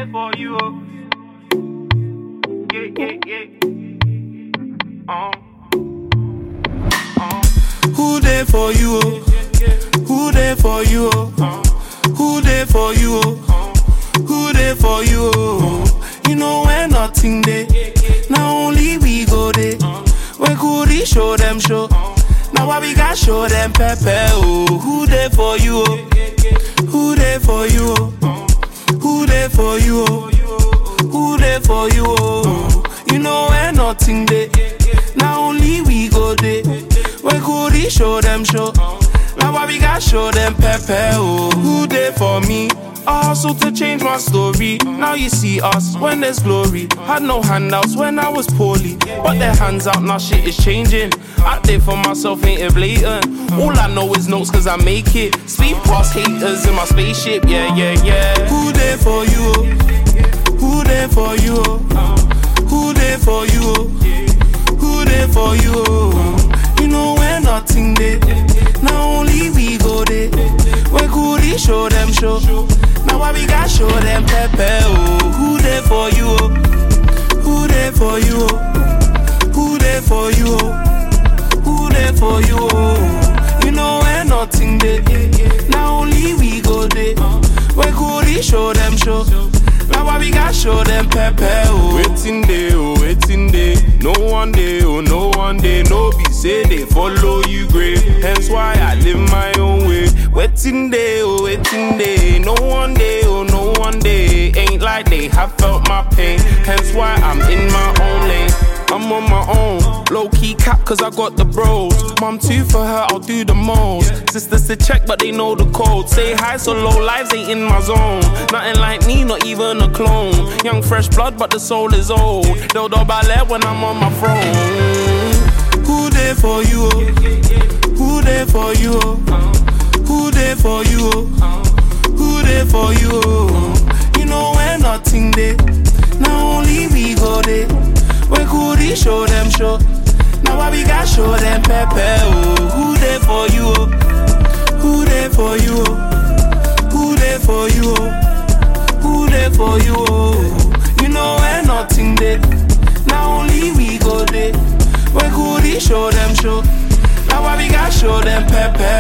for you? Yeah. Who there for you? Who there for you? Who there for you? Who there for you? You know when nothing there. Now only we go there. When could we show them show? Now why we got show them pepper? Oh, who there for you? Who there for you? Who there for you? Who there for you? You know when nothing there. Now only we go there. When could we show them show? Now why we got show them pepper? Oh, who there for me? I hustle to change my story. Now you see us when there's glory. Had no handouts when I was poorly, but their hands out, now shit is changing. Out there for myself, ain't it blatant? All I know is notes cause I make it. Speed past haters in my spaceship, yeah. Who there for you? Who there for you? Who there for you? Who there for you? You know when nothing there. Now only we go there. When could we show them show? Now why we got show them pepper? Oh, who there for you? Who there for you? Who there for you? Who there for you? You know when nothing there. Now only we go there. When could we show them show? Now why we got show them pepper? Oh, waiting day, no one day, no one day. No be say they follow you great. Hence why I live my own way. Waiting day, no one day, no one day. Ain't like they have felt my pain. Hence why I'm in my own lane. I'm on my own, low-key cap cause I got the bros. Mom too for her, I'll do the most. Sisters to check but they know the code. Say hi so low, lives ain't in my zone. Nothing like me, not even a clone. Young fresh blood but the soul is old. They'll do ballet when I'm on my throne. Who there for you? Who there for you? Who there for you? Who there for you? You know when nothing there. Now only we go there. When could we show them show? Now why we got show them pepper? Oh, who there for you? Who there for you? Who there for you? Who there for you? You know when nothing there. Now only we go there. When could we show them show? Now why we got show them pepper?